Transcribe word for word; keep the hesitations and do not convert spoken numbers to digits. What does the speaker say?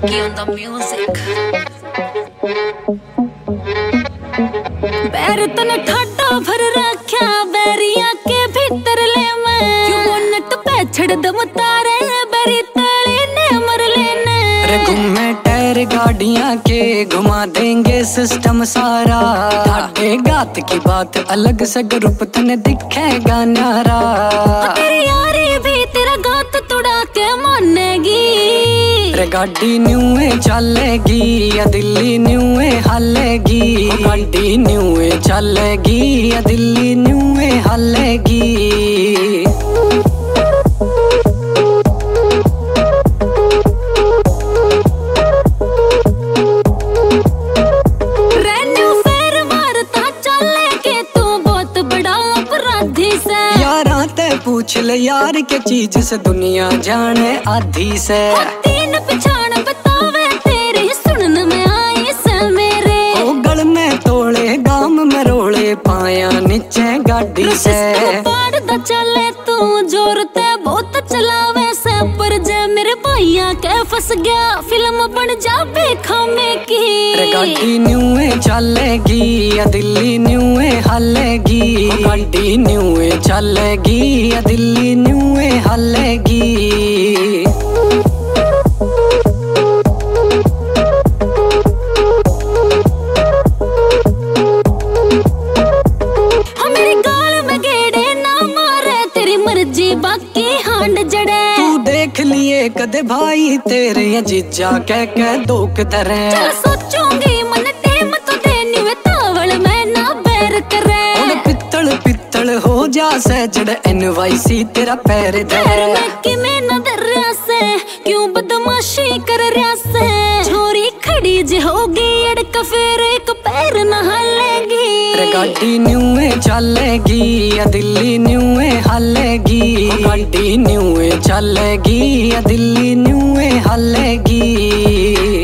Bucky on the music. बैर तने ठाटा भर रख्या बैरिया के भीतर ले मैं क्यों नट पे छड़ दम तारे बैरी तले ने मर लेने रे घूमे टायर गाड़ियां के घुमा देंगे सिस्टम सारा ठाटे गात की बात अलग से ग्रुप तने दिखेगा न्यारा तेरी यारी भी तेरा गात तुड़ा के मानेगी रे गाड़ी न्यूए चलेगी या दिल्ली न्यूए हलेगी गाड़ी न्यूए चलेगी या दिल्ली न्यूए हलेगी पूछ ले यार के चीज से दुनिया जाने आधी से तीन पहचान बतावे तेरे सुनन में आई से मेरे ओ गल में तोड़े गाम में रोले पाया नीचे गाड़ी से पाड़ दा चले तू जोर ते बहुत चलावे से पर जे मेरे भैया के फंस गया फिल्म बन जावे खामे की रे गाड़ी न्यूए चलेगी या दिल्ली न्यूए हलेगी गाड़ी न्यूए चलेगी या दिल्ली न्यूए हलेगी बाकी हांड जड़े तू देख लिए कदे भाई तेरे ये जीजा कह कह दोक तरे चल सोचूंगी मन टेम तो देनी वे तावल मैं ना बैर करे उन पित्तल पित्तल हो जा से जड़ एनवाईसी तेरा पैर धर मैं कि मैं न दर्या से क्यों बदमाशी कर रहा से छोरी खड़ी जे होगी अड़क फिर एक पैर न हलेगी रे गाड़ी न्यूए चलेगी या दिल्ली न्यूए हलेगी गाड़ी न्यूए चलेगी या दिल्ली न्यूए हलेगी।